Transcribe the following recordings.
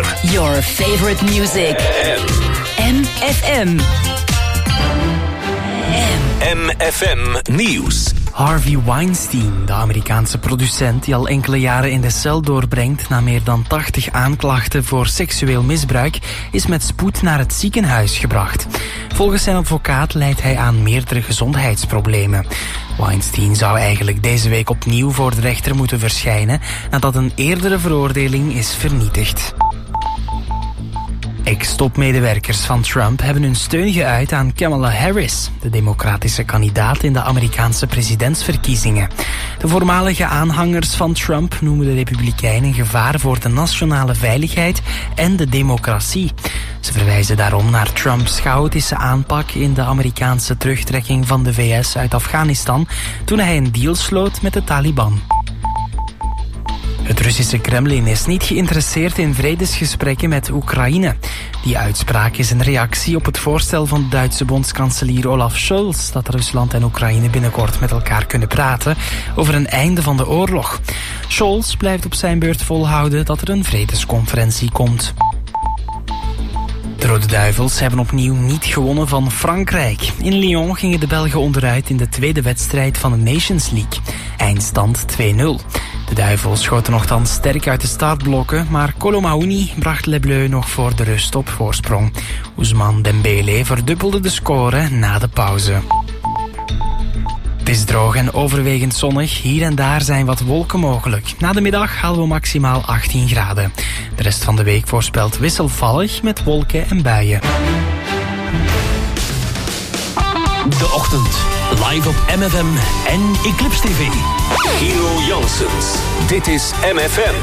4. Your favorite music. MFM. MFM Nieuws. Harvey Weinstein, de Amerikaanse producent die al enkele jaren in de cel doorbrengt na meer dan 80 aanklachten voor seksueel misbruik, is met spoed naar het ziekenhuis gebracht. Volgens zijn advocaat lijdt hij aan meerdere gezondheidsproblemen. Weinstein zou eigenlijk deze week opnieuw voor de rechter moeten verschijnen nadat een eerdere veroordeling is vernietigd. Ex-topmedewerkers van Trump hebben hun steun geuit aan Kamala Harris, de democratische kandidaat in de Amerikaanse presidentsverkiezingen. De voormalige aanhangers van Trump noemen de Republikein een gevaar voor de nationale veiligheid en de democratie. Ze verwijzen daarom naar Trumps chaotische aanpak in de Amerikaanse terugtrekking van de VS uit Afghanistan toen hij een deal sloot met de Taliban. Het Russische Kremlin is niet geïnteresseerd in vredesgesprekken met Oekraïne. Die uitspraak is een reactie op het voorstel van de Duitse bondskanselier Olaf Scholz dat Rusland en Oekraïne binnenkort met elkaar kunnen praten over een einde van de oorlog. Scholz blijft op zijn beurt volhouden dat er een vredesconferentie komt. De Rode Duivels hebben opnieuw niet gewonnen van Frankrijk. In Lyon gingen de Belgen onderuit in de tweede wedstrijd van de Nations League. Eindstand 2-0. De Duivels schoten nochtans sterk uit de startblokken, maar Kolomoani bracht Les Bleus nog voor de rust op voorsprong. Ousmane Dembélé verdubbelde de score na de pauze. Het is droog en overwegend zonnig. Hier en daar zijn wat wolken mogelijk. Na de middag halen we maximaal 18 graden. De rest van de week voorspelt wisselvallig met wolken en buien. De ochtend. Live op MFM en Eclipse TV. Hero Janssens. Dit is MFM.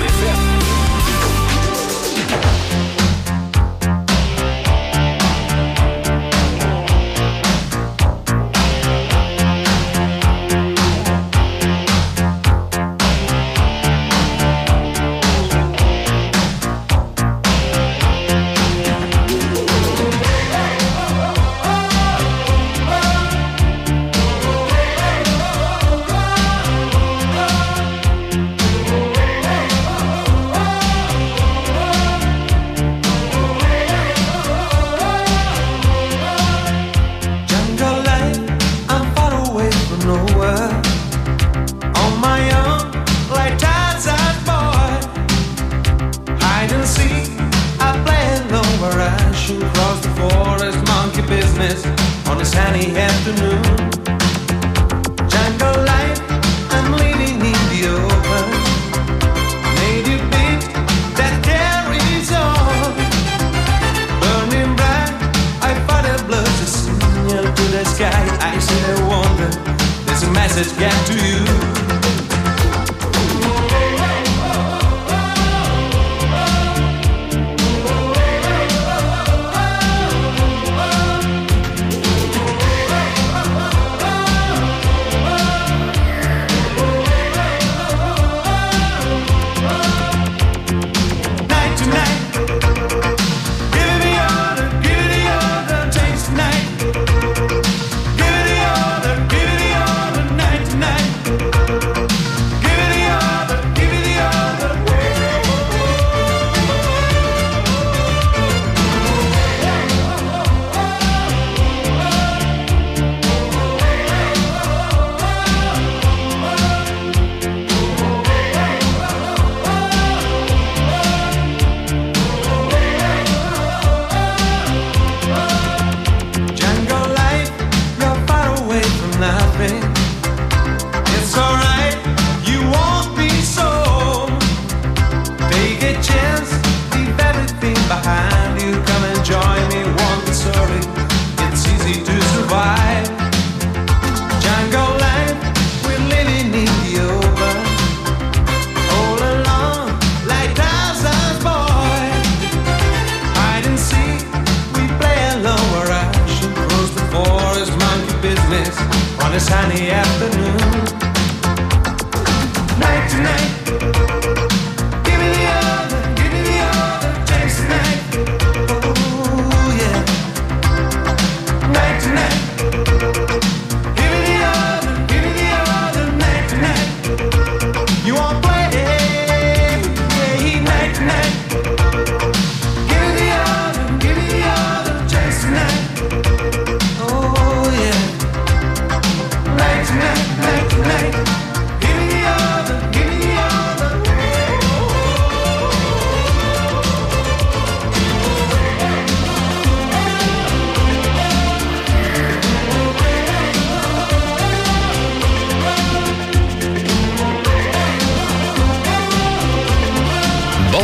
Give it the order, night tonight.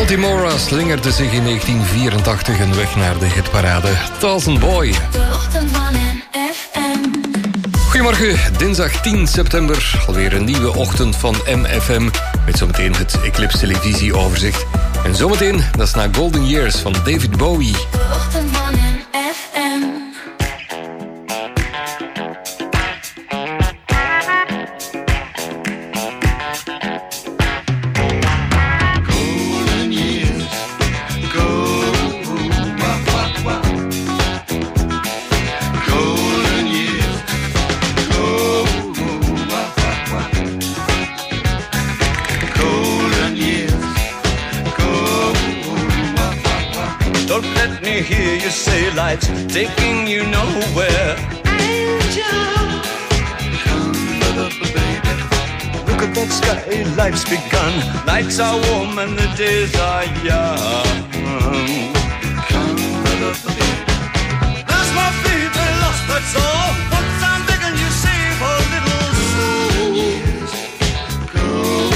Baltimora slingerde zich in 1984 een weg naar de hitparade Thousand Boy. De ochtend van MFM. Goedemorgen, dinsdag 10 september. Alweer een nieuwe ochtend van MFM. Met zometeen het Eclipse televisieoverzicht. En zometeen, dat is na Golden Years van David Bowie. De ochtend van MFM. Hear you say life's taking you nowhere. Angel, come up, baby. Look at that sky, life's begun. Nights are warm and the days are young. Come up, baby. There's my baby lost, that's all. Once I'm begging you, save a little soul. Years go.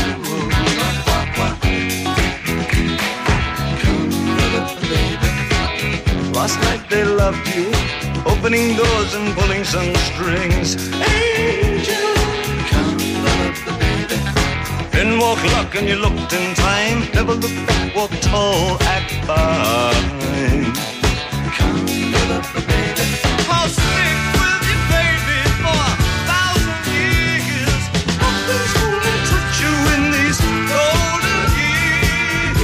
Last night they loved you, opening doors and pulling some strings. Angel, come up, baby. Then walk luck and you looked in time. Never look back, walk tall, act fine. Come up, baby. I'll stick with you, baby, for 1,000 years. Nothing's gonna touch you in these golden years.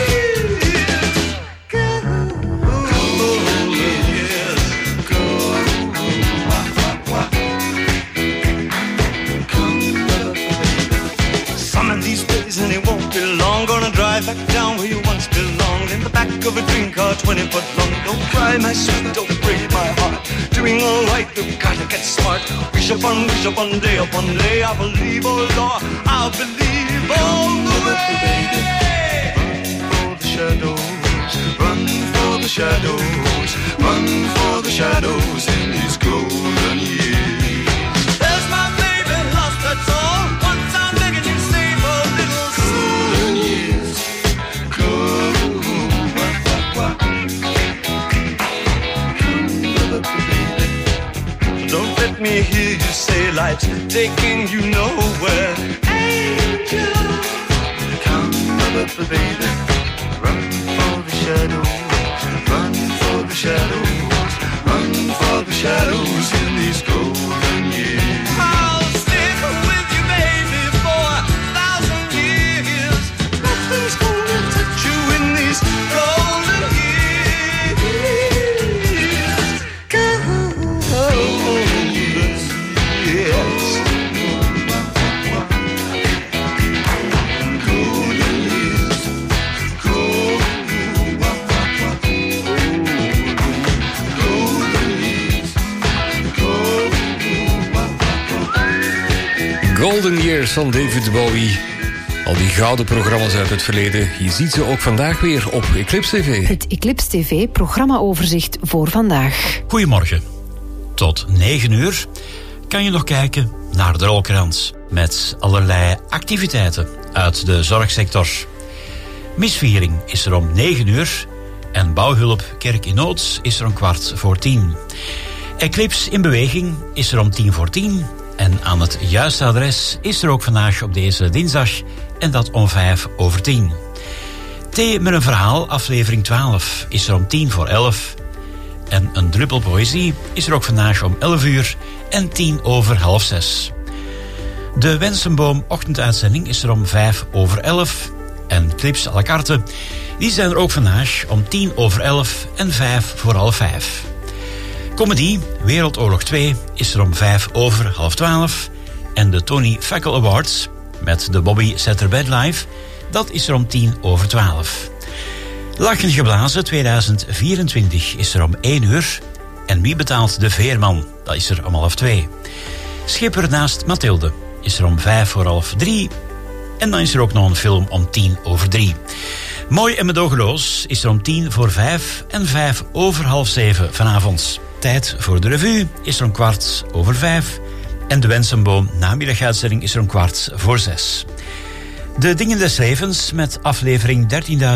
And it won't be long. Gonna drive back down where you once belonged, in the back of a dream car 20 foot long. Don't cry, my sweet, don't break my heart. Doing all right, you've gotta get smart. Wish upon day, upon day. I believe, oh Lord, I believe all the way. Run for the shadows, run for the shadows, run for the shadows in these golden years. There's my baby lost, that's all. Once I'm begging you, save a little golden years. Go, don't let me hear you say life's taking you nowhere. Angel, come up, baby. Run for the shadows, run for the shadows, run for the shadows in these golden years. I'll stick with you, baby, for 1,000 years. Nothing's gonna touch you in these golden years. Golden years, yes. Golden years, Golden Years van David Bowie. Al die gouden programma's uit het verleden, je ziet ze ook vandaag weer op Eclipse TV. Het Eclipse TV programmaoverzicht voor vandaag. Goedemorgen. Tot 9 uur kan je nog kijken naar de rolkrans met allerlei activiteiten uit de zorgsector. Misviering is er om 9 uur en bouwhulp Kerk in Nood is er om 9:15. Eclipse in beweging is er om 10:10 en aan het juiste adres is er ook vandaag op deze dinsdag en dat om 9:05. Thee met een verhaal, aflevering 12, is er om 10:11. En een druppel poëzie is er ook vandaag om 11 uur en 6:10. De Wensenboom ochtenduitzending is er om 11:05. En clips à la carte, die zijn er ook vandaag om 10:11 en 5:45. Comedy Wereldoorlog 2 is er om 11:05. En de Tony Fackel Awards met de Bobby Setter Band Live, dat is er om 10:12. Lachen geblazen 2024 is er om 1 uur. En Wie betaalt de veerman? Dat is er om 2:30. Schipper naast Mathilde is er om 2:55. En dan is er ook nog een film om 3:10. Mooi en medogeloos is er om 5:10 en 5:05 vanavond. Tijd voor de revue is er om 5:15. En de Wensenboom namiddaguitzending is er om 5:15. De Dingen des Levens met aflevering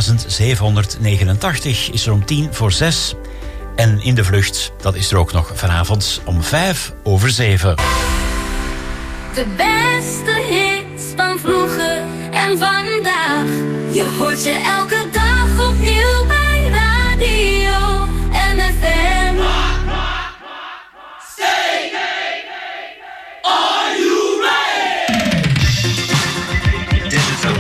13.789 is er om 6:10. En In de Vlucht, dat is er ook nog vanavond om 6:05. De beste hits van vroeger en vandaag. Je hoort je elke dag opnieuw bij Radio MFM. Are you ready? Digital.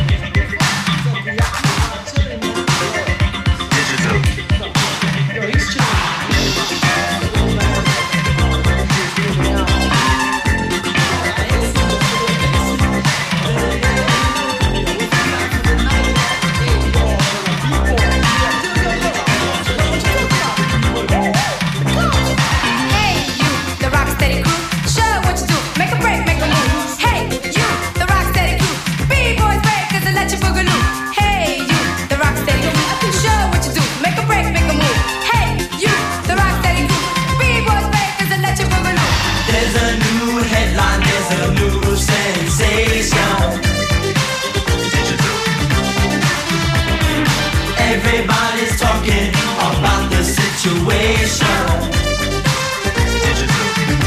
Everybody's talking about the situation. Digital.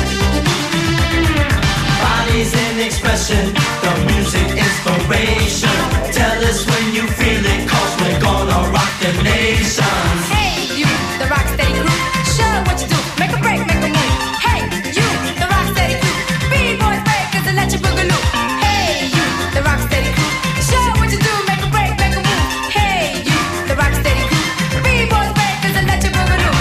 Bodies in expression, the music inspiration. Tell us when you feel it, 'cause we're gonna rock the nation. Hey, you, the Rocksteady crew, show what you do, make a break, make a move. Hey, you, the Rocksteady crew, B-boys breakers and let you boogaloo. Hey, you, the Rocksteady crew, show what you do, make a break, make a move. Hey, you, the Rocksteady crew, B-boys breakers and let you boogaloo.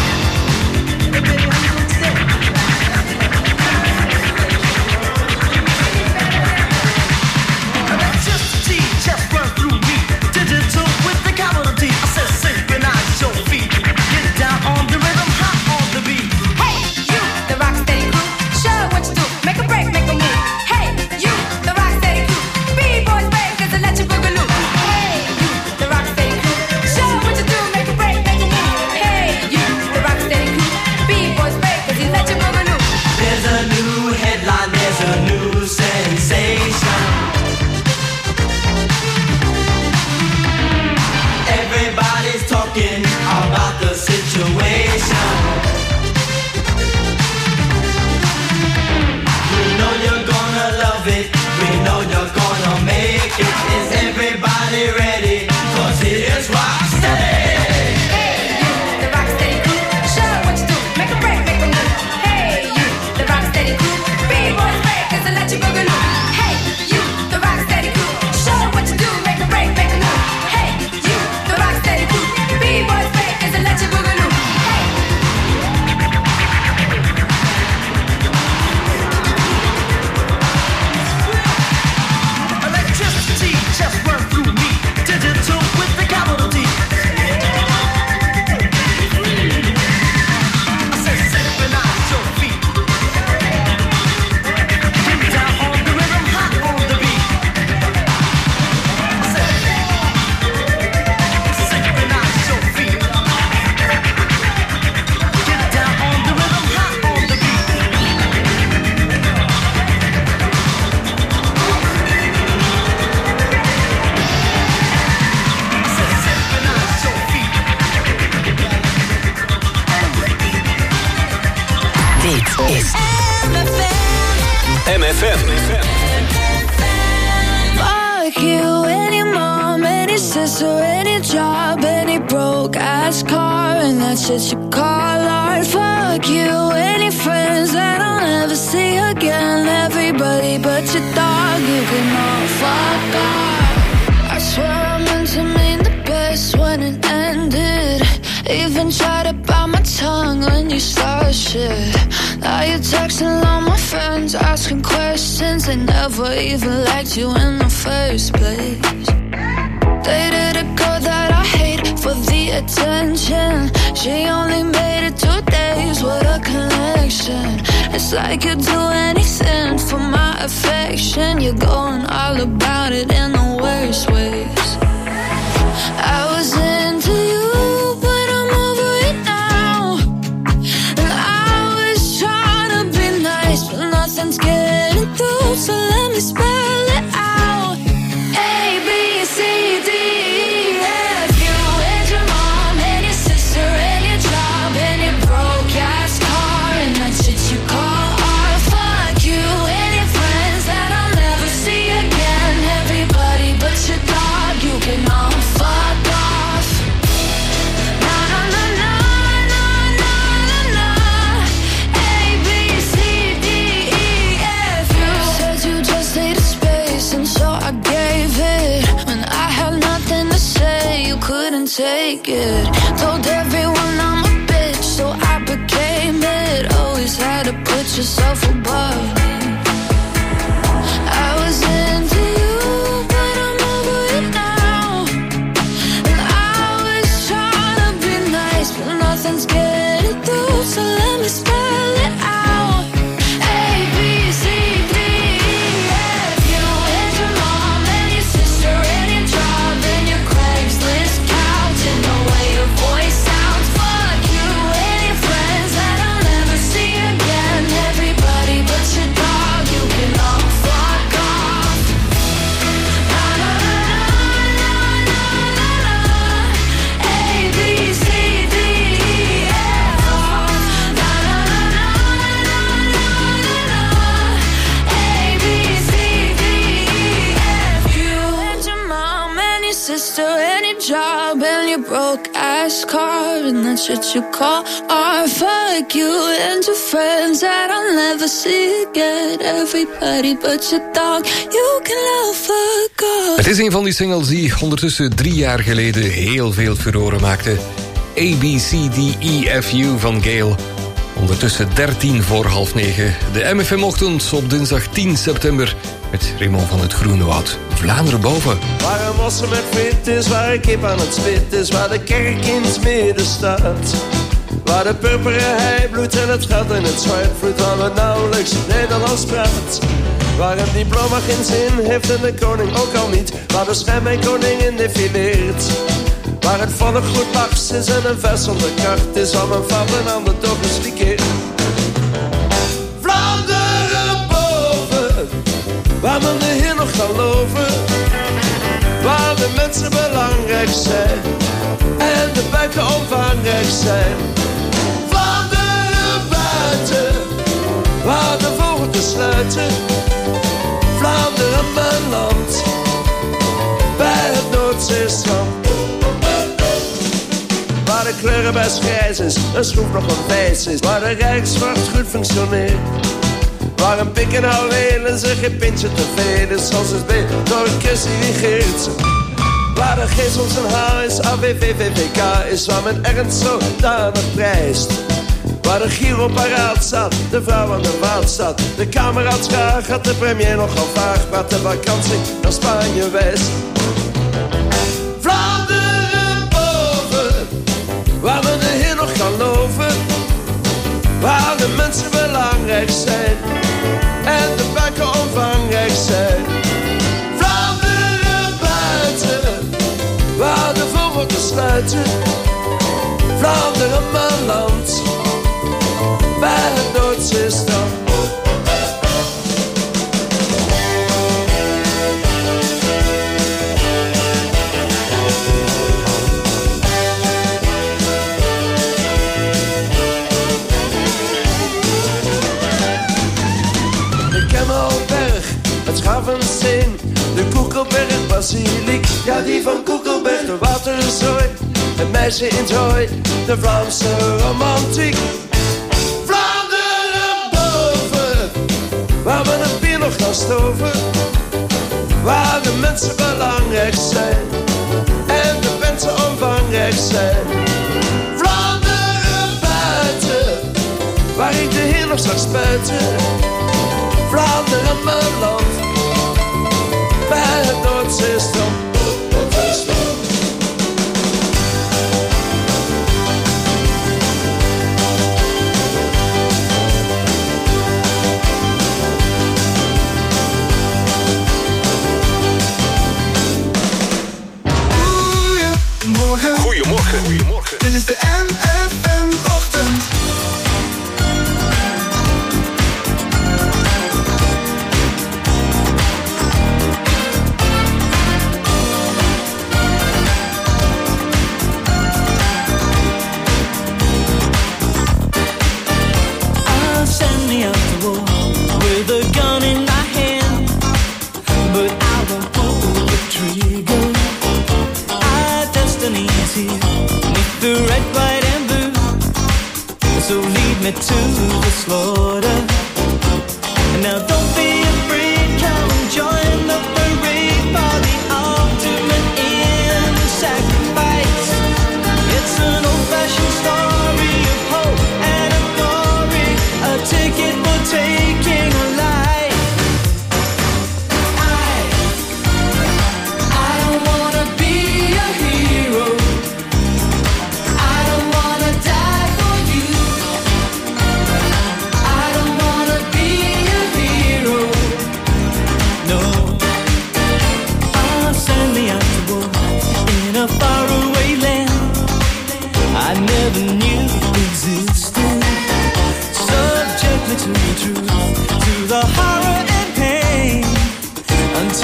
Electricity just run through me. Digital with the capital D. I said synchronize your feet. Get down on the rhythm, hot on the beat. Hey, you, the Rocksteady crew, show what you do, make a break, make a move. Hey, you, the Rocksteady crew, B-boys breakers and let you boogaloo. Hey, you, the Rocksteady crew, show what you do, make a break, make a move. Hey, you, the Rocksteady crew, B-boys breakers and let you boogaloo. There's a new headline, there's a new sensation. Everybody's talking about the situation. We know you're gonna love it, we know you're gonna make it. Is everybody ready? 'Cause it is Rocksteady. Hey, you, the Rocksteady crew, show what you do, make a break, make a move. Hey, you, the Rocksteady crew, B-boys breakers and let you boogaloo. Hey, you, the Rocksteady crew, show what you do, make a break, make a move. Hey, you, the Rocksteady crew, B-boys breakers and let you boogaloo. Hey. Electricity just run through me. Digital with the capital D. I said synchronize your feet. Get down on the rhythm, hot on the beat. I said synchronize your feet. Get down on the rhythm, hot on the beat. Synchronize your feet. Dit is MFM. Fuck you, any mom, any sister, any job, any broke ass car, and that's shit you call art. Fuck you, any friends that I'll never see again. Everybody but your dog, you can all fuck off. I swear I meant to mean the best when it ended. Even tried to bite my tongue when you started shit. Now you're texting all my friends, asking questions. They never even liked you in the first place. Dated a girl that I hate for the attention. She only made it 2 days, what a connection. It's like you'd do anything for my affection. You're going all about it in the worst ways. I was into you, but I'm over it now. And I was trying to be nice, but nothing's getting through, so let me spell it out. Hey, and so I gave it. When I had nothing to say, you couldn't take it. Told everyone I'm a bitch, so I became it. Always had to put yourself above me. I was into you, but I'm over it now. And I was trying to be nice, but nothing's getting through, so let me spell it out. A, B, C, D, E, F, you and your mom and your sister and your job and your Craigslist couch and the way your voice sounds. Fuck you and your friends that I'll never see again. Everybody but your dog, you can all fuck off. Na na na na na na na. A, B, C, D, E, F, na na na na na na na. A, B, C, D, E, F. You and your mom and your sister and your job and your broke ass car and that's what you call art. Fuck you and your friends that I'll never see again. Everybody but your dog, you can love fuck off. Het is een van die singles die ondertussen 3 jaar geleden heel veel furoren maakte. A, B, C, D, E, F, U van Gayle. Ondertussen 9:13. De MFM-ochtend op dinsdag 10 september... met Raymond van het Groenewoud. Vlaanderen boven. Waar een mossen met fit is, waar een kip aan het spit is, waar de kerk in het midden staat. Waar de purperen hei bloeit en het gat in het zwart vloeit, waar we nauwelijks Nederlands praat. Waar een diploma geen zin heeft en de koning ook al niet, waar de schijn koningin defileert. Waar het volk goed mars is en een vers zonder kracht is, waar men valt en aan de toch is verkeerd. Vlaanderen boven, waar men de Heer nog geloven, waar de mensen belangrijk zijn en de buiken omvangrijk zijn. Vlaanderen buiten, waar de vogeltjes sluiten. Vlaanderen mijn land, bij het Noordzeestrand. Waar de kleurenbuis grijs is, een schroef nog een wijs is, waar de rijkswacht goed functioneert. Waar een pik en houwelen zich geen pintje te veel is, zoals het beet door een kussie regeert. Waar de geest ons een haar is, AWVVVK is, waar men ernst zodanig prijst. Waar de Giro paraat staat, de vrouw aan de vaart staat. De kameraad graag had de premier nogal vaag, praat de vakantie naar Spanje wijst. Vlaanderen boven, waar we de Heer nog gaan loven, waar de mensen belangrijk zijn en de buiken omvangrijk zijn. Vlaanderen buiten, waar de vogeltjes sluiten. Vlaanderen mijn land, bij het Noordzeestrand. De Kemmelberg, het Schavensteen, de Koekelberg, Basiliek, ja die van Koekelberg, de Waterzooi, het meisje in het hooi, de Vlaamse romantiek. Waar we het bier nog gaan stoven, waar de mensen belangrijk zijn en de mensen omvangrijk zijn. Vlaanderen buiten, waar ik de Heer nog zag spuiten. Vlaanderen mijn land, bij het Noordzeestrand. Goedemorgen. Dit is de MFM-ochtend. I'm standing at the wall with a gun in my hand, but I won't pull the trigger. Our destiny is here, with the red, white, and blue. So lead me to the slaughter. And now don't be afraid, come and join the parade.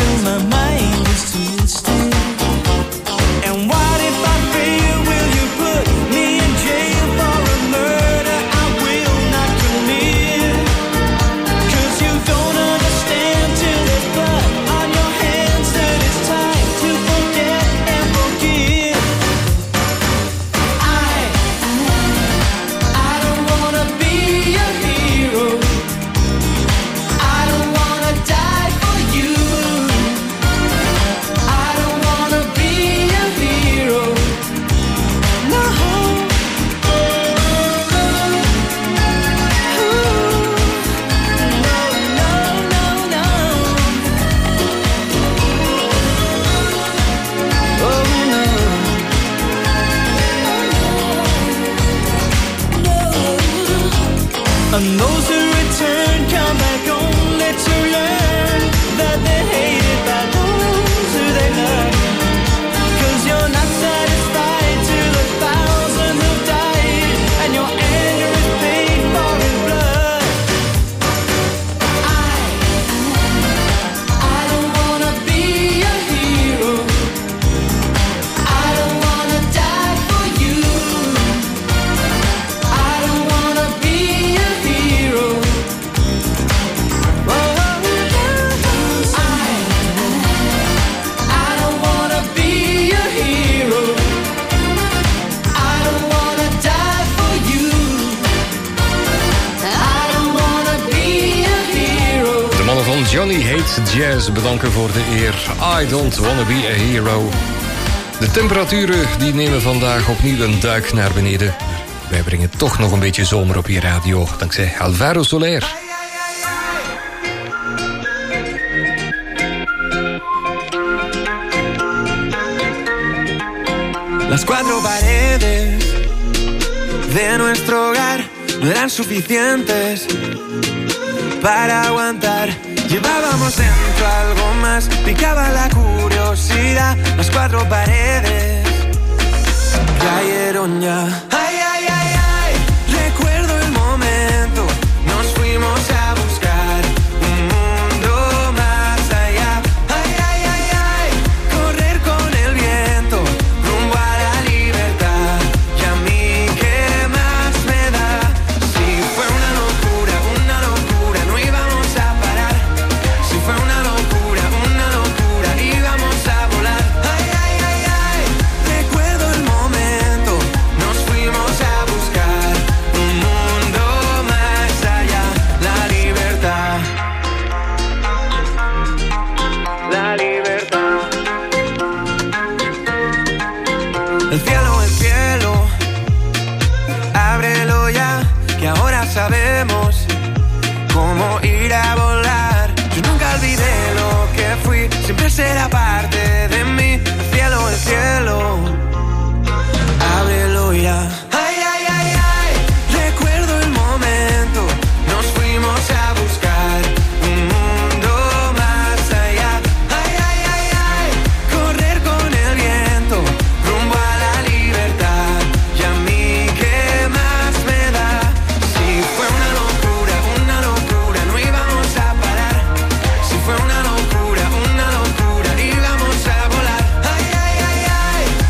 till my mind is twisted. And what if I fail? Will you put me in jail for a murder I will not commit? 'Cause you don't understand till there's blood on your hands that it's time to forget and forgive. I don't wanna be a hero. I don't wanna die for you. I don't wanna be a hero. No. And those who return come back only to learn that they're hated by those who they love. 'Cause you're not satisfied to the thousand who died, and your anger is paid for in blood. I don't wanna be a hero. I don't wanna die for you. I don't wanna be a hero. I don't wanna be a hero. I don't wanna die for you. I don't wanna be a hero. De mannen van Johnny Hates Jazz bedanken voor de eer. I don't wanna be a hero. De temperaturen die nemen vandaag opnieuw een duik naar beneden. Wij brengen toch nog een beetje zomer op je radio, dankzij Alvaro Soler. Las cuatro paredes de nuestro hogar no eran suficientes para aguantar. Llevábamos dentro algo más, picaba la curiosidad. Las cuatro paredes cayeron ya. Ay, ay, ay, ay, recuerdo el momento. Nos fuimos a buscar un mundo más allá. Ay, ay, ay, ay, correr con el viento rumbo a la libertad. Y a mí, ¿qué más me da? Si fue una locura, no íbamos a parar. Si fue una locura, íbamos a volar. Ay, ay, ay, ay, recuerdo el momento. Nos fuimos a buscar un mundo más allá. La libertad. La libertad. El cielo, ábrelo ya, que ahora sabemos cómo ir a volar. Yo nunca olvidé lo que fui, siempre será parte de mí. El cielo, ábrelo ya. Ay, ay, ay, ay, recuerdo el momento. Nos fuimos a buscar un mundo más allá. Ay, ay, ay, ay, correr con el viento rumbo a la libertad. Y a mí, ¿qué más me da? Si fue una locura, no íbamos a parar. Si fue una locura, íbamos a volar. Ay, ay, ay, ay,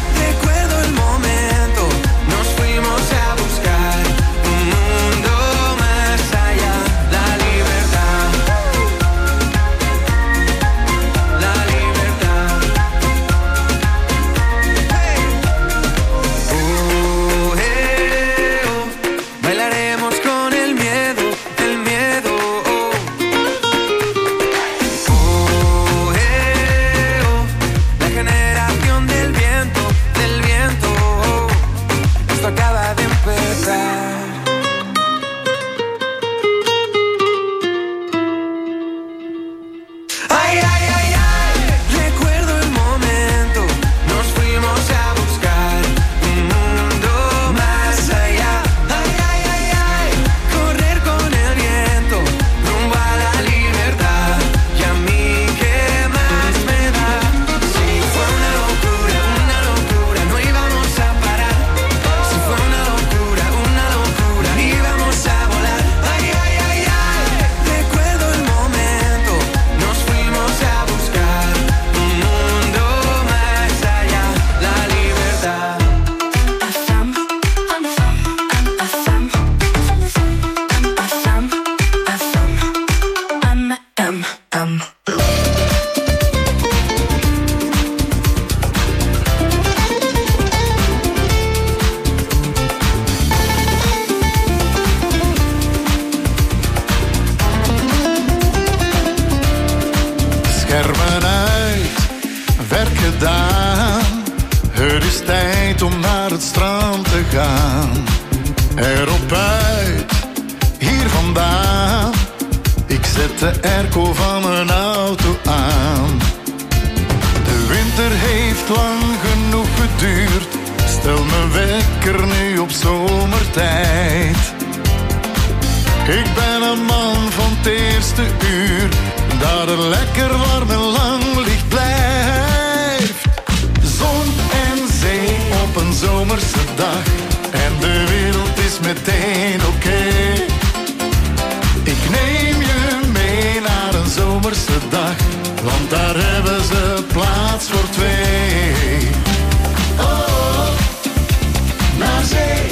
armen uit, werk gedaan. Het is tijd om naar het strand te gaan. Erop uit, hier vandaan. Ik zet de airco van mijn auto aan. De winter heeft lang genoeg geduurd. Stel mijn wekker nu op zomertijd. Ik ben een man van het eerste uur, dat er lekker warm en lang licht blijft. Zon en zee op een zomerse dag, en de wereld is meteen oké. Ik neem je mee naar een zomerse dag, want daar hebben ze plaats voor twee. Oh, naar zee.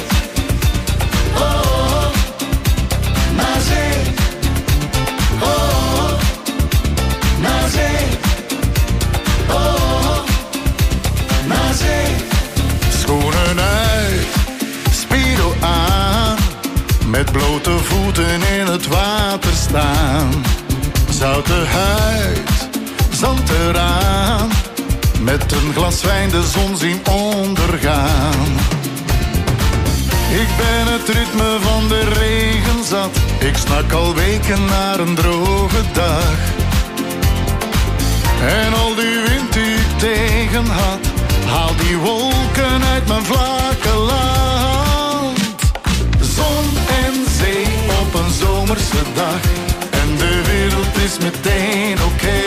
Oh, naar zee. Oh, naar zee. Oh, naar zee. Schoenen uit, speedo aan, met blote voeten in het water staan. Zoute huid, zand eraan, met een glas wijn de zon zien ondergaan. Ik ben het ritme van de regen zat, ik snak al weken naar een droge dag. En al die wind die ik tegen had, haal die wolken uit mijn vlakke land. Zon en zee op een zomerse dag, en de wereld is meteen oké.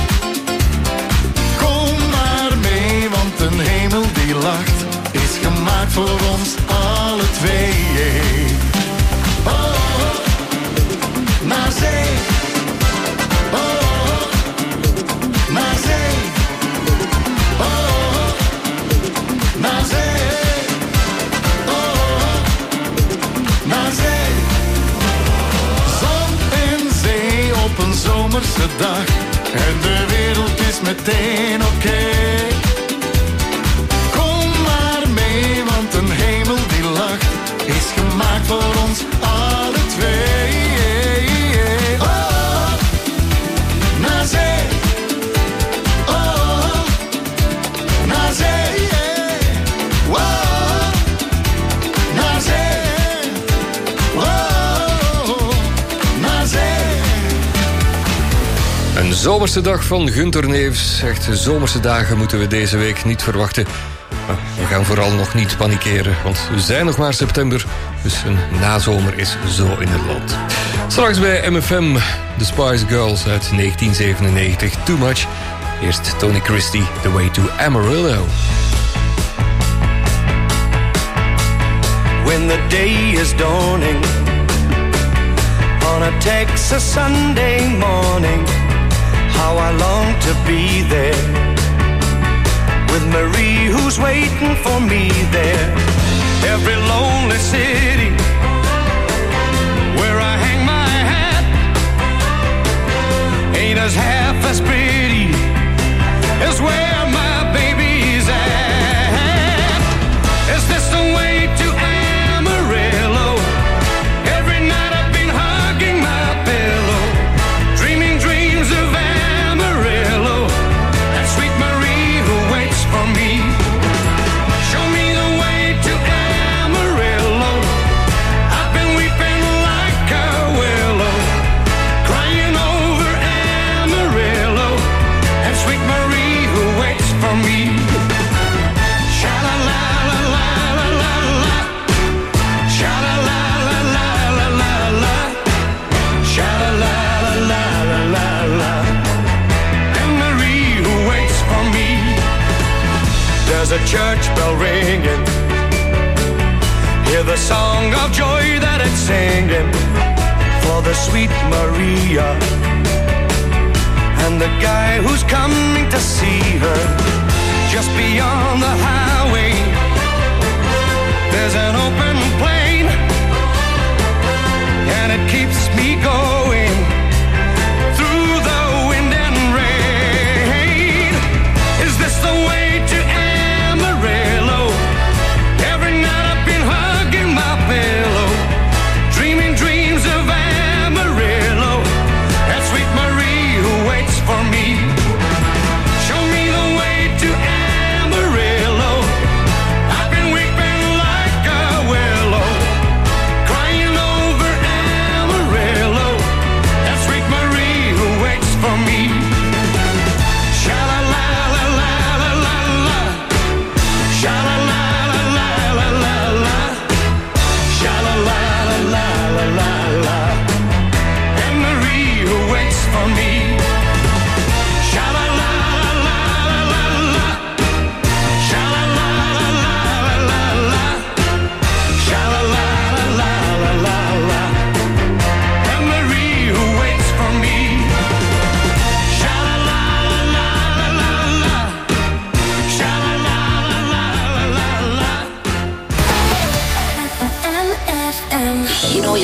Kom maar mee, want een hemel die lacht, is gemaakt voor ons alle twee. Oh, naar zee. Oh, naar zee. Oh, naar zee. Oh, naar zee. Zon en zee op een zomerse dag, en de wereld is meteen oké. Kom maar mee, want een hemel die lacht, is gemaakt voor ons alle twee. Oh, naar zee. Oh, naar zee. Oh, naar zee. Oh, naar zee. Een zomerse dag van Gunther Neefs. Echt zomerse dagen moeten we deze week niet verwachten. Maar we gaan vooral nog niet panikeren, want we zijn nog maar september. Dus een nazomer is zo in het land. Straks bij MFM, The Spice Girls uit 1997, Too Much. Eerst Tony Christie, The Way to Amarillo. When the day is dawning on a Texas Sunday morning, how I long to be there with Marie who's waiting for me there. Every lonely city where I hang my hat ain't as half as pretty as where my baby's at. Is this the way to Amarillo? Every night I've been hugging my pillow, dreaming dreams of Amarillo, that sweet Marie who waits for me. Show me the way to Amarillo. I've been weeping like a willow, crying over Amarillo, and sweet Marie who waits for me. Sha-la-la-la-la-la-la-la, sha-la-la-la-la-la-la-la, sha-la-la-la-la-la-la, and Marie who waits for me. There's a church bell ringing, hear the song of joy that it's singing for the sweet Maria and the guy who's coming to see her. Just beyond the highway, there's an open plain, and it keeps me going through the wind and rain. Is this the way to Amarillo? Every night I've been hugging my pillow, dreaming dreams of Amarillo, and sweet Marie who waits for me.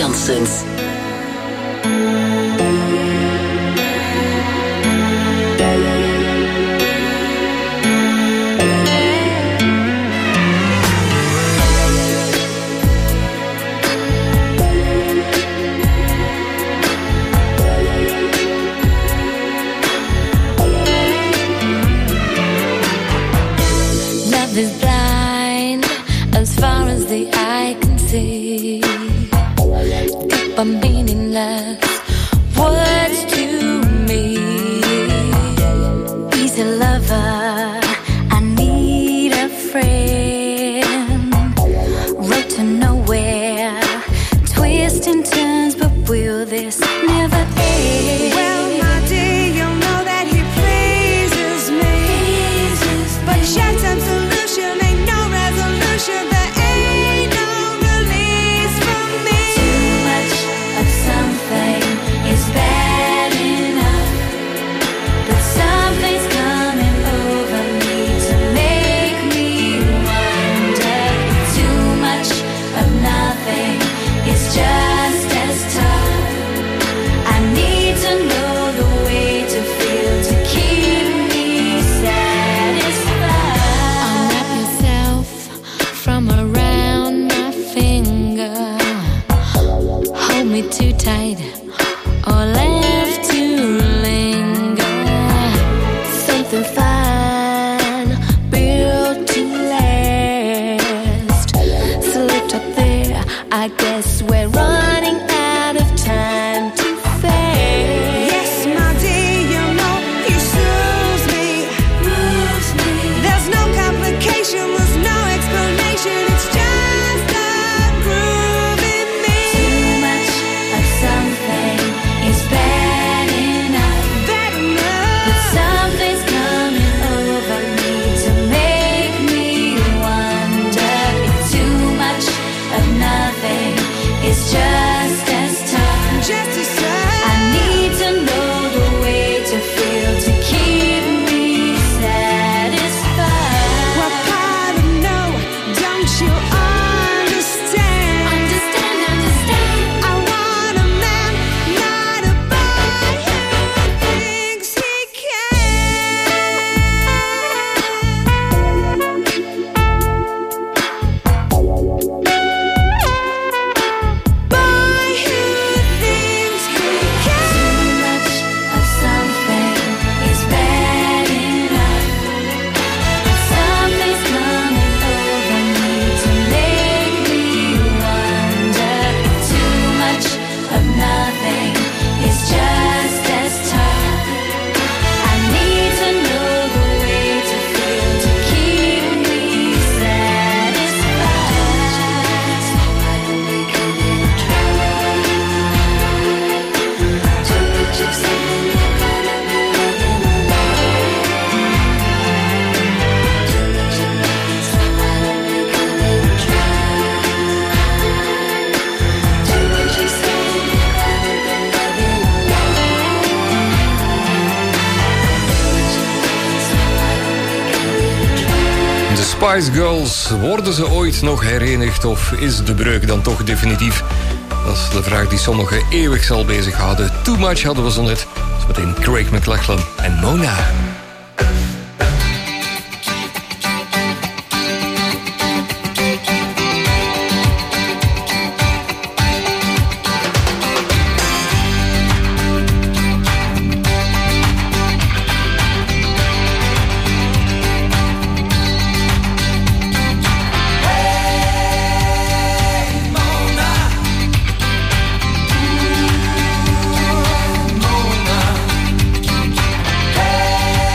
Janssens. Love is blind as far as the eye can see. Deep and meaningless words to me. Easy lover, I need a friend. Road to nowhere, twisting turns, but will this never end? Well, my dear, you know that he pleases me. But short-term solution ain't no resolution. There ain't no release from me. Too much of something is bad enough, but something's coming over me to make me wonder. Too much of nothing is just as tough. I need to know the way to feel to keep me satisfied. Unwrap yourself from around my finger. Hold me too tight or left to linger. Something fine, built to last. Slipped up there, I guess we're running out of time to fast. Yes, my dear, you know he soothes me. There's no complication, there's no explanation. It's just a groove in me. Too much of something is bad enough, Bad enough. but something's coming over me to make me wonder. If too much of nothing is just as tough, Just a I need to know the way to feel to keep me satisfied. Well, part of no, don't you understand? Understand. I want a man, not a boy who thinks he Boy who thinks he can. Too much of something is bad enough, but something's coming over me to make me wonder. If too much of nothing is just as tough, I need to know the way to feel to keep me satisfied. Why don't we give it a try? Too much of something you're gonna be living alone. Too much of nothing, so why don't we give it a try? Too much of something you're gonna be living alone. Too much of nothing, so why don't we give it a try? De Spice Girls, worden ze ooit nog herenigd of is de breuk dan toch definitief? Dat is de vraag die sommigen eeuwig zal bezighouden. Too Much hadden we zo net. Dus meteen Craig McLachlan en Mona. Mona,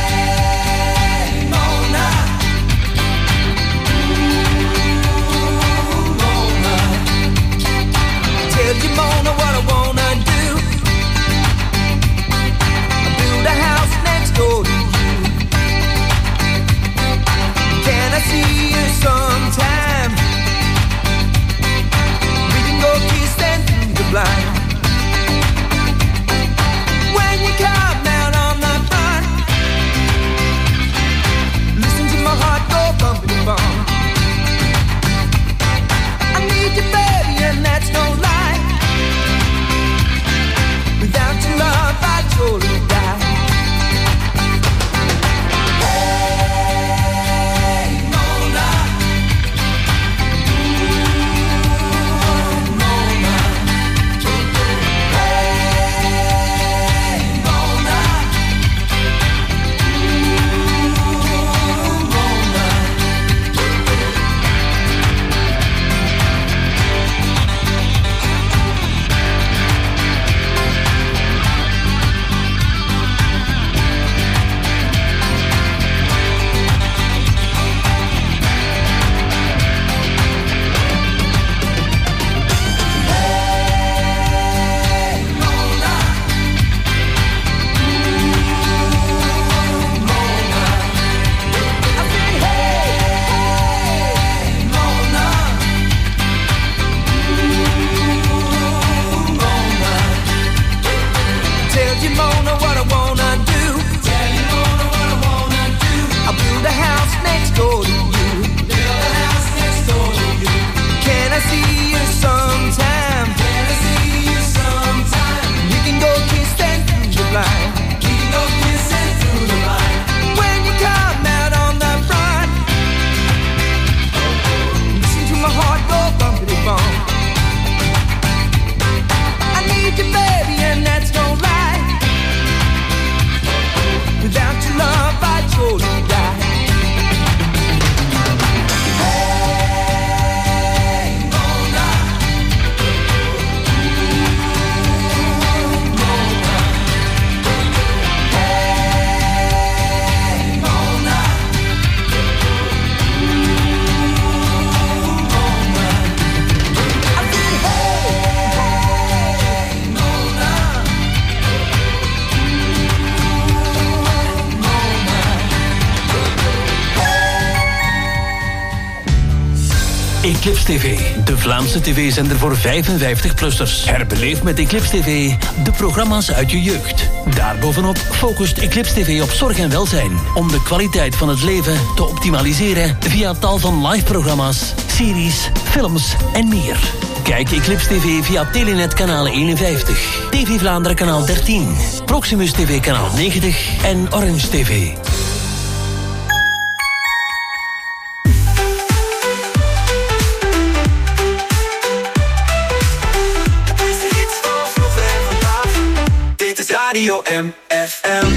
Eclipse TV, de Vlaamse tv-zender voor 55-plussers. Herbeleef met Eclipse TV de programma's uit je jeugd. Daarbovenop focust Eclipse TV op zorg en welzijn, om de kwaliteit van het leven te optimaliseren via tal van live-programma's, series, films en meer. Kijk Eclipse TV via Telenet kanaal 51, TV Vlaanderen kanaal 13, Proximus TV kanaal 90 en Orange TV. Radio MFM.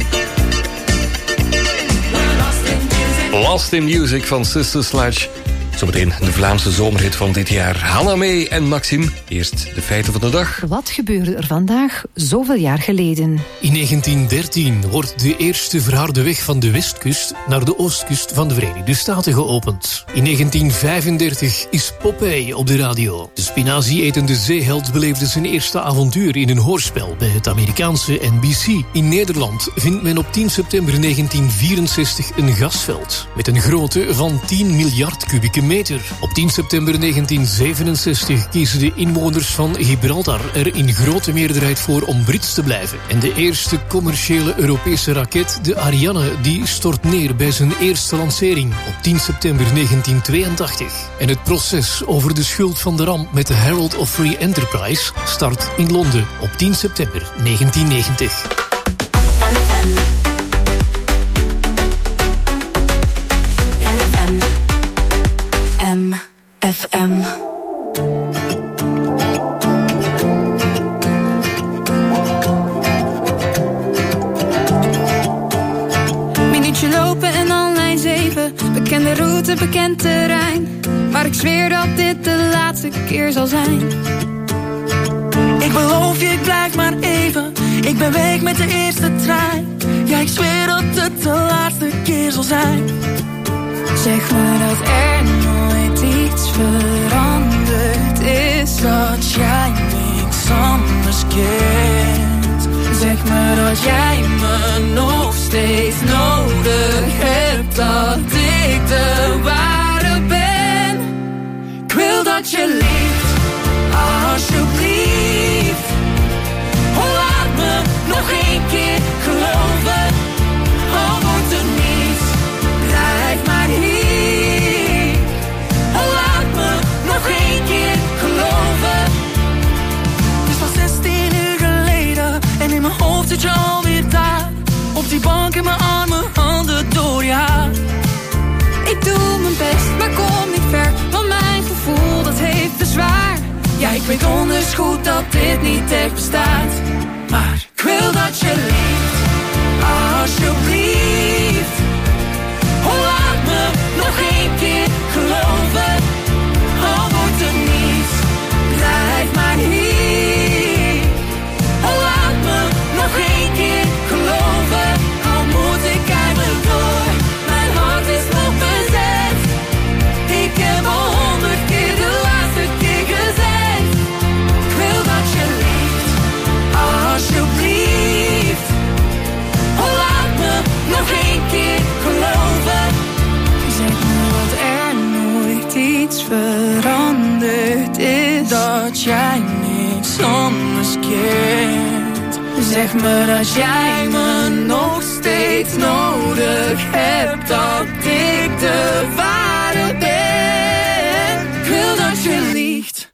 Lost in Music van Sister Sledge. Zometeen de Vlaamse zomerhit van dit jaar. Hanna Mee en Maxime. Eerst de feiten van de dag. Wat gebeurde er vandaag zoveel jaar geleden? In 1913 wordt de eerste verharde weg van de westkust naar de oostkust van de Verenigde Staten geopend. In 1935 is Popeye op de radio. De spinazie-etende zeeheld beleefde zijn eerste avontuur in een hoorspel bij het Amerikaanse NBC. In Nederland vindt men op 10 september 1964 een gasveld met een grootte van 10 miljard kubieke meter. Op 10 september 1967 kiezen de inwoners van Gibraltar er in grote meerderheid voor om Brits te blijven. En de eerste commerciële Europese raket, de Ariane, die stort neer bij zijn eerste lancering op 10 september 1982. En het proces over de schuld van de ramp met de Herald of Free Enterprise start in Londen op 10 september 1990. FM. Minuutje lopen en dan lijn 7. Bekende route, bekend terrein. Maar ik zweer dat dit de laatste keer zal zijn. Ik beloof je, ik blijf maar even. Ik ben weg met de eerste trein. Ja, ik zweer dat het de laatste keer zal zijn. Zeg me dat er nooit iets veranderd is. Dat jij niks anders kent. Zeg me dat jij me nog steeds nodig hebt. Dat ik de ware ben. Ik wil dat je liefst, alsjeblieft. Oh, laat me nog één keer geloven. Al wordt er niets, blijf maar hier. Oh, laat me nog één keer geloven. Het is al 16 uur geleden en in mijn hoofd zit je alweer daar. Op die bank in mijn armen, handen door je haar. Ik doe mijn best, maar kom niet ver. Want mijn gevoel, dat heeft bezwaar. Ja, ik weet donders goed dat dit niet echt bestaat. Maar ik wil dat je liefst, alsjeblieft. Oh, laat me nog één keer geloven. Al wordt er niets, blijf maar hier. Oh, laat me nog één keer geloven. Al moet ik eigenlijk door, mijn hart is nog bezet. Ik heb al 100 keer de laatste keer gezegd. Ik wil dat je liefst, alsjeblieft. Oh, laat me nog één keer geloven. Zeg me dat er nooit iets veranderd is. Dat jij niks anders kent. Zeg me dat jij me nog steeds nodig hebt. Dat ik de ware ben. Ik wil dat je liefst,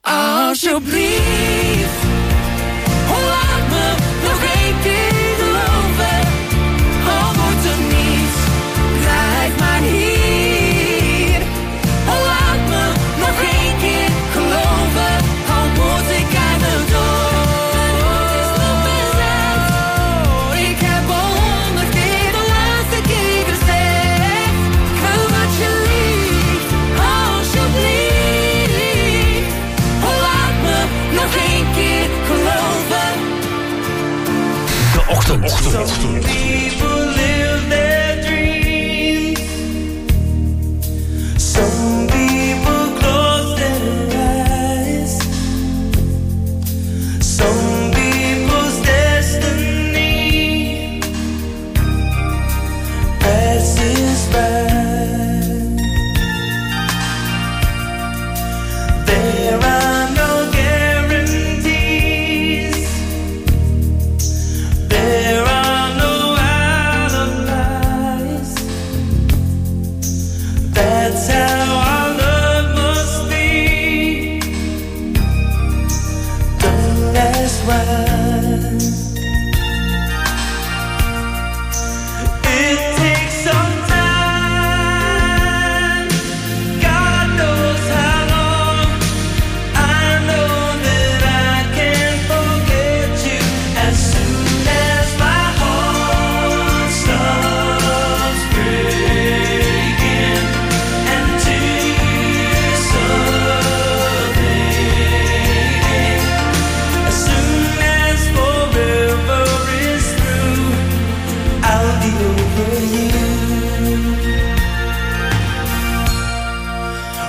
alsjeblieft. Oh, laat me nog één keer geloven. Al wordt er niets, blijf maar hier. Oh, laat me nog één keer geloven. Al moet ik eigenlijk door. Mijn hart is nog bezet. Ik heb al 100 keer de laatste keer gezegd. Ik wil dat je liefst, alsjeblieft. Oh, laat me nog één keer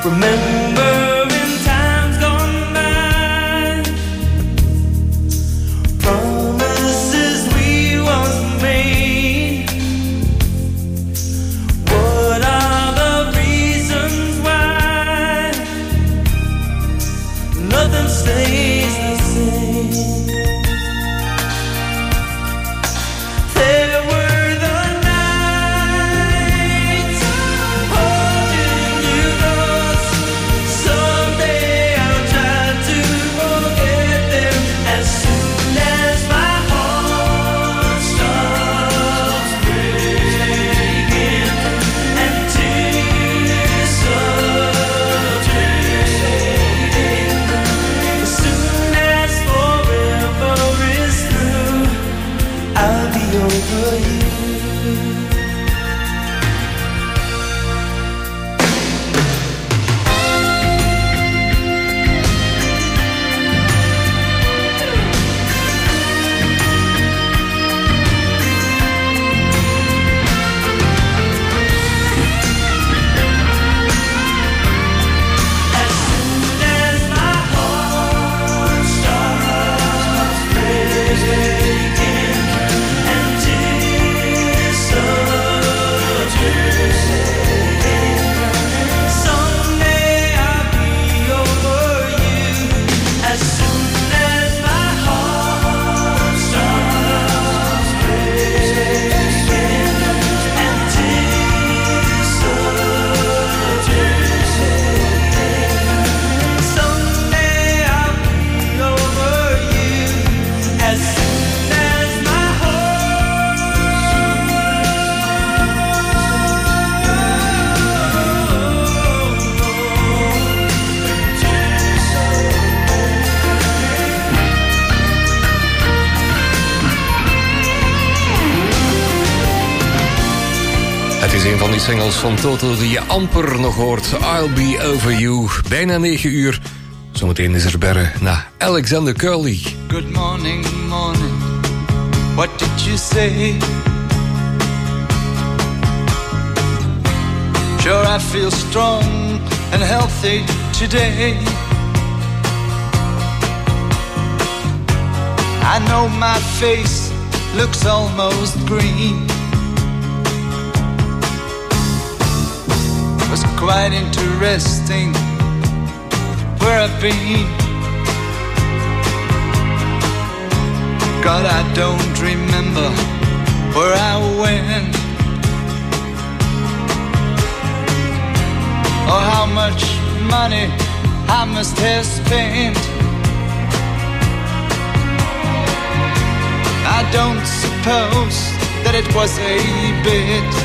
Remembering times gone by, promises we once made. What are the reasons why nothing stays the same? There were the nights holding you close. Someday I'll try to forget them as soon as my heart stops breaking and tears subsiding. As soon as forever is through, I'll be over you. As soon as my heart stops breaking and tears subsiding, someday I'll be over you. As soon as my heart stops breaking and tears subsiding, someday I'll be over you. As soon as my Het is een van die singles van Toto die je amper nog hoort. I'll Be Over You. Bijna 9 uur. Zometeen is er berre naar Alexander Curly. Good morning, morning. What did you say? Sure, I feel strong and healthy today. I know my face looks almost green. It was quite interesting where I've been. God, I don't remember where I went or how much money I must have spent. I don't suppose that it was a bit.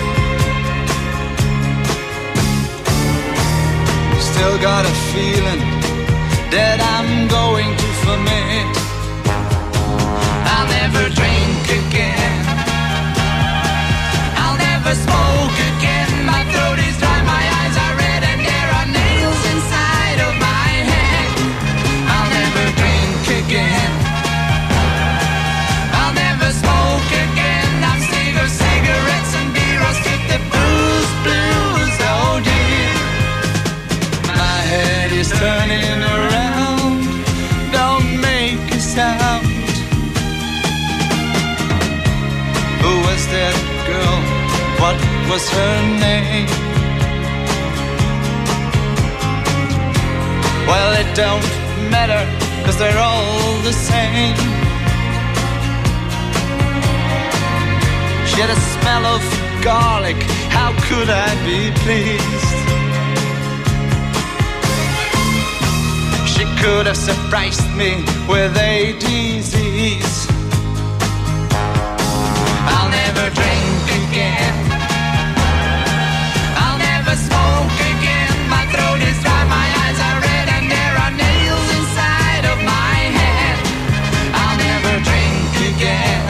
Still got a feeling that I'm going to ferment. I'll never drink again. I'll never smoke again. My throat is dry, my eyes are red, and there are nails inside of my head. I'll never drink again. I'll never smoke again. I'm sick of cigarettes and beer. I'll skip the booze, blues, oh dear. My head is turning around. Don't make a sound. Who was that girl? What was her name? Well, it don't matter, 'cause they're all the same. She had a smell of garlic. How could I be pleased? She could have surprised me with a disease. I'll never drink again. I'll never smoke again. My throat is dry, my eyes are red, and there are nails inside of my head. I'll never drink again.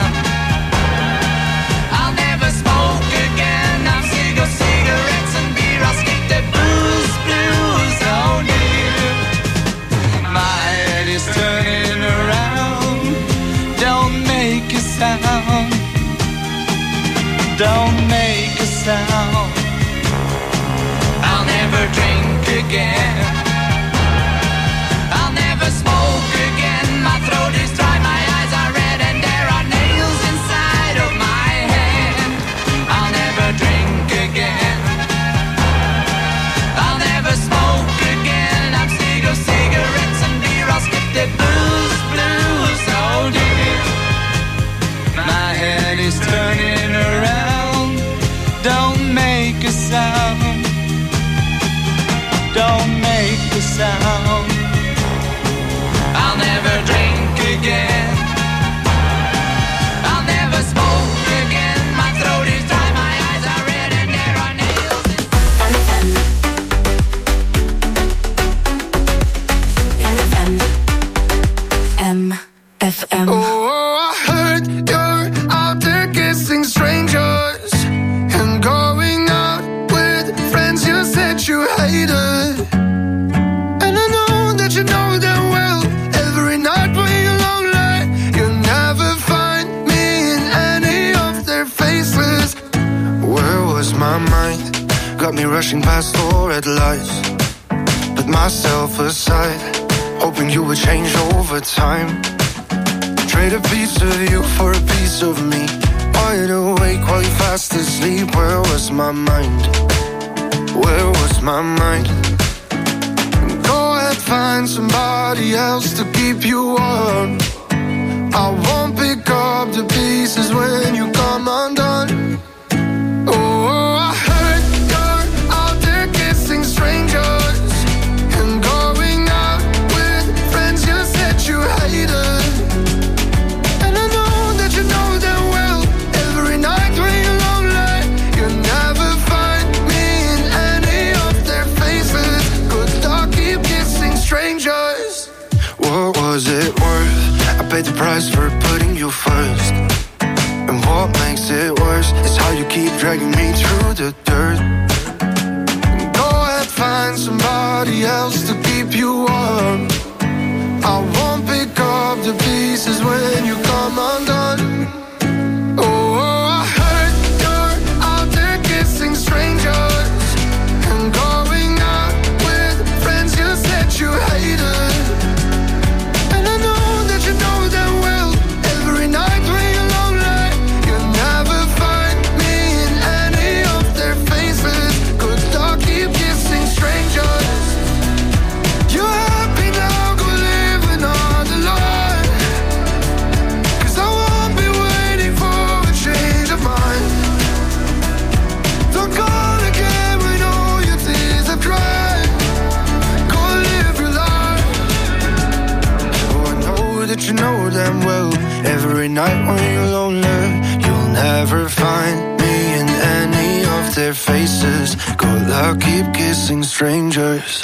I'll never smoke again. I'm sick of cigarettes and beer. I'll skip the booze, blues, oh dear. My head is turning around. Don't make a sound. Don't again. I'll never smoke again. My throat is dry, my eyes are red, and there are nails inside of my head. I'll never drink again. I'll never smoke again. I'm sick of cigarettes and beer. I'll skip the blues, blues, oh dear. My head is turning around. Don't make a sound. Don't make a sound. I'll never drink again. I'll never smoke again. My throat is dry, my eyes are red, and there are nails MFM. Oh, I heard you're out there kissing strangers and going out with friends you said you hated. And I know that you know them well. Every night when you're lonely, you never find me in any of their faces. Where was my mind? Got me rushing past all red lights. Put myself aside, hoping you would change over time. Trade a piece of you for a piece of me. Wide awake while you fast asleep. Where was my mind? Where was my mind? Go ahead, find somebody else to keep you warm. I won't pick up the pieces when you come undone. Oh, I heard you're out there kissing strangers and going out with friends you said you hated. And I know that you know them well. Every night when you're lonely, you never find me in any of their faces. Good luck, keep kissing strangers. What was it worth? I paid the price for putting you first. And what makes it worse is how you keep dragging me through the dirt. Go ahead, find somebody else to keep you warm. I won't pick up the pieces when you come undone. Oh, I heard you're out there kissing strangers and going out with friends you said you hated. And I know that you know them well. Every night when you're lonely, you never find me in any of their faces. Good luck, keep kissing strangers. You're happy now, go living on the line. 'Cause I won't be waiting for a change of mind. Don't call again when all your tears have dried. Go live your life. Oh, I know that you know them well. Every night when you're lonely, you'll never find me in any of their faces. Good luck, keep kissing strangers.